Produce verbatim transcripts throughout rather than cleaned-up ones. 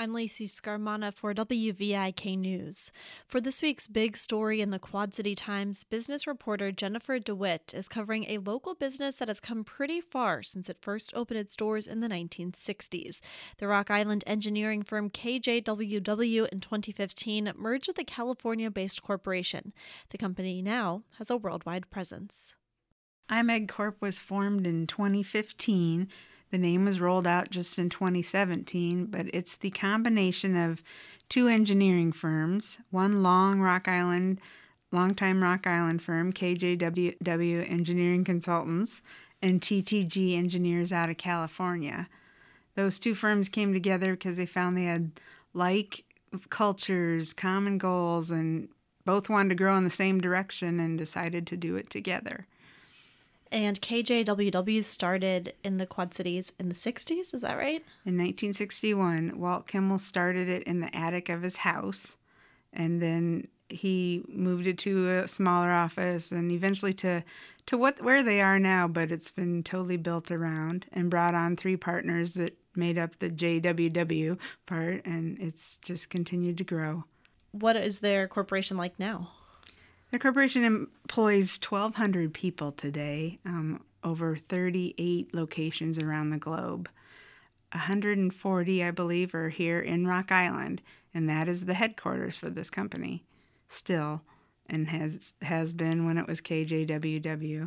I'm Lacey Scarmana for W V I K News. For this week's big story in the Quad City Times, business reporter Jennifer DeWitt is covering a local business that has come pretty far since it first opened its doors in the nineteen sixties. The Rock Island engineering firm K J W W in twenty fifteen merged with a California-based corporation. The company now has a worldwide presence. I M E G Corp was formed in twenty fifteen. The name was rolled out just in twenty seventeen, but it's the combination of two engineering firms, one long Rock Island, longtime Rock Island firm, K J W W Engineering Consultants, and T T G Engineers out of California. Those two firms came together because they found they had like cultures, common goals, and both wanted to grow in the same direction and decided to do it together. And K J W W started in the Quad Cities in the sixties, is that right? In nineteen sixty-one, Walt Kimmel started it in the attic of his house, and then he moved it to a smaller office and eventually to, to what where they are now, but it's been totally built around and brought on three partners that made up the J W W part, and it's just continued to grow. What is their corporation like now? The corporation employs twelve hundred people today, um, over thirty-eight locations around the globe. one hundred forty, I believe, are here in Rock Island, and that is the headquarters for this company still, and has has been when it was K J W W.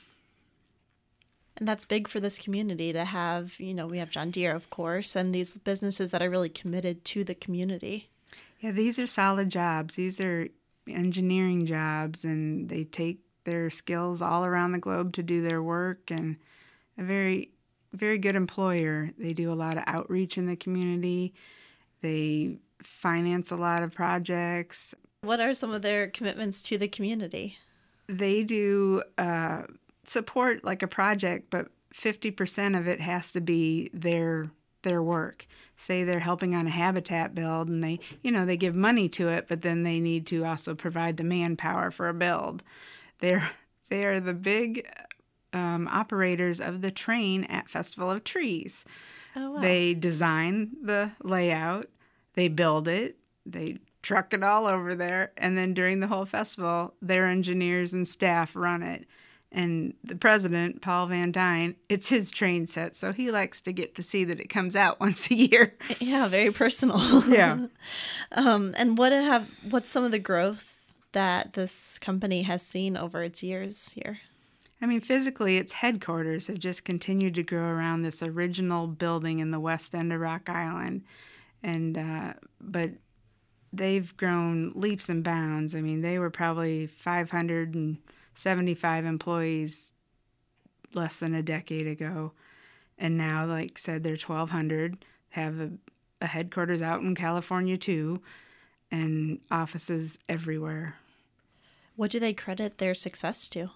And that's big for this community to have, you know, we have John Deere, of course, and these businesses that are really committed to the community. Yeah, these are solid jobs. These are engineering jobs, and they take their skills all around the globe to do their work, and a very, very good employer. They do a lot of outreach in the community. They finance a lot of projects. What are some of their commitments to the community? They do uh, support like a project, but fifty percent of it has to be their their work. Say they're helping on a habitat build, and they, you know, they give money to it, but then they need to also provide the manpower for a build. They're they are the big um, operators of the train at Festival of Trees. Oh, wow. They design the layout, they build it, they truck it all over there, and then during the whole festival, their engineers and staff run it. And the president, Paul Van Dyne, it's his train set, so he likes to get to see that it comes out once a year. Yeah, very personal. Yeah. um, and what have what's some of the growth that this company has seen over its years here? I mean, physically, its headquarters have just continued to grow around this original building in the west end of Rock Island, and uh, but they've grown leaps and bounds. I mean, they were probably five hundred seventy-five employees less than a decade ago, and now, like I said, they're twelve hundred, have a, a headquarters out in California too, and offices everywhere. What do they credit their success to?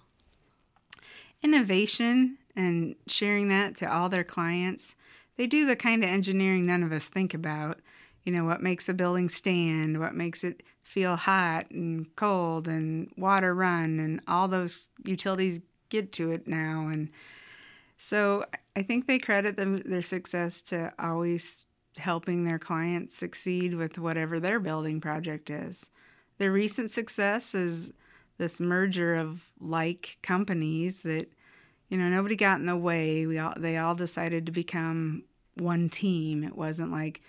Innovation and sharing that to all their clients. They do the kind of engineering none of us think about. You know, what makes a building stand, what makes it feel hot and cold and water run, and all those utilities get to it now. And so I think they credit them their success to always helping their clients succeed with whatever their building project is. Their recent success is this merger of like companies that, you know, nobody got in the way. We all they all decided to become one team. It wasn't like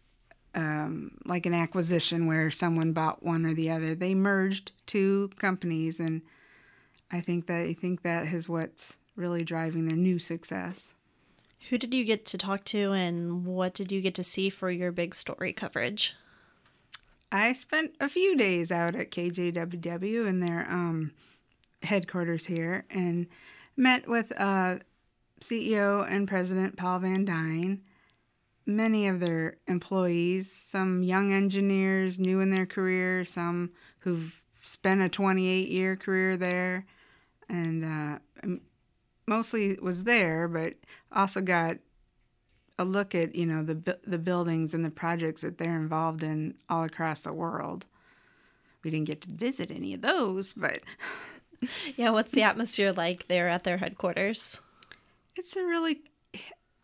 Um, like an acquisition where someone bought one or the other. They merged two companies, and I think that I think that is what's really driving their new success. Who did you get to talk to, and what did you get to see for your big story coverage? I spent a few days out at K J W W in their um, headquarters here, and met with uh, C E O and President Paul Van Dyne, many of their employees, some young engineers new in their career, some who've spent a twenty-eight year career there, and uh, mostly was there, but also got a look at, you know, the the buildings and the projects that they're involved in all across the world. We didn't get to visit any of those, but yeah, what's the atmosphere like there at their headquarters? It's a really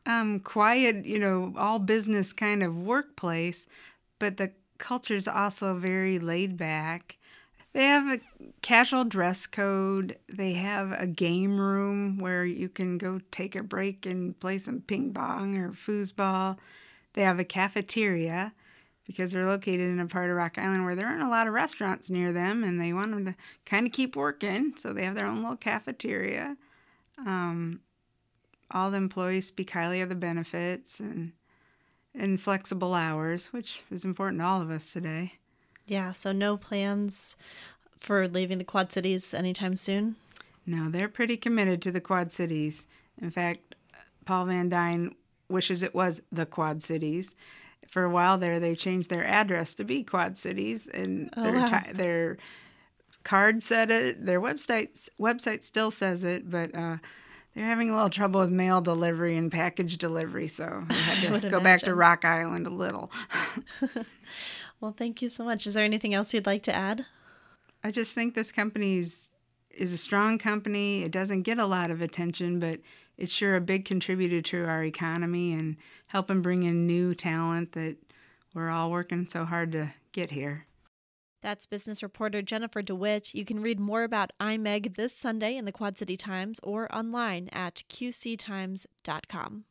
um, quiet, you know, all business kind of workplace, but the culture's also very laid back. They have a casual dress code. They have a game room where you can go take a break and play some ping pong or foosball. They have a cafeteria because they're located in a part of Rock Island where there aren't a lot of restaurants near them, and they want them to kind of keep working, so they have their own little cafeteria. Um, all the employees speak highly of the benefits and and flexible hours, which is important to all of us today. Yeah, so no plans for leaving the Quad Cities anytime soon? No, they're pretty committed to the Quad Cities. In fact, Paul Van Dyne wishes it was the Quad Cities. For a while there, they changed their address to be Quad Cities, and Oh, their wow. ti- their card said it. Their website website still says it, but uh, they're having a little trouble with mail delivery and package delivery, so they I had would to go back to imagine. Rock Island a little. Well, thank you so much. Is there anything else you'd like to add? I just think this company is is a strong company. It doesn't get a lot of attention, but it's sure a big contributor to our economy and helping bring in new talent that we're all working so hard to get here. That's business reporter Jennifer DeWitt. You can read more about I M E G this Sunday in the Quad City Times or online at q c times dot com.